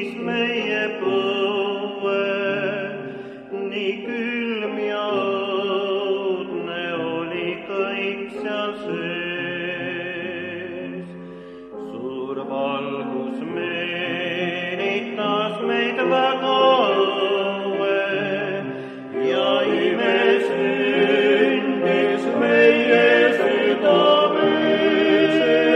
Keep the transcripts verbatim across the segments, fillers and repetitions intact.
kuumis meie põue, nii külm ja õudne oli kõik seal sees. Suur valgus meelitas meid väga õue ja ime sündis meie südames,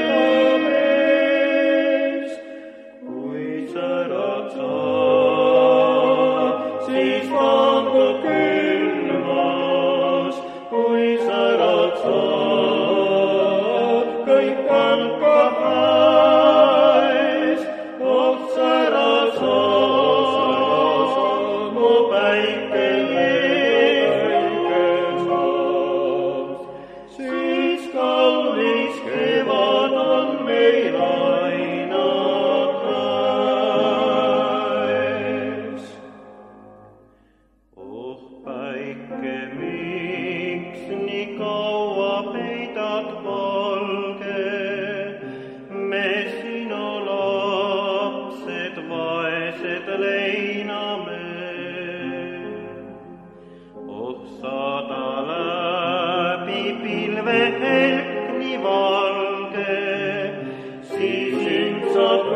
südames. Kui särad saab, siis langub külmas, kui särad saab, kõik algab häis. Oh, särad saab, mu päike Jeesus, siis kaunis kevad on meil aina käes. Oh, päike, miks nii kaua peidad valge, me sinu lapsed, vaesed leiname. Oh, saada läbi pilve helk nii valge, siis sind saab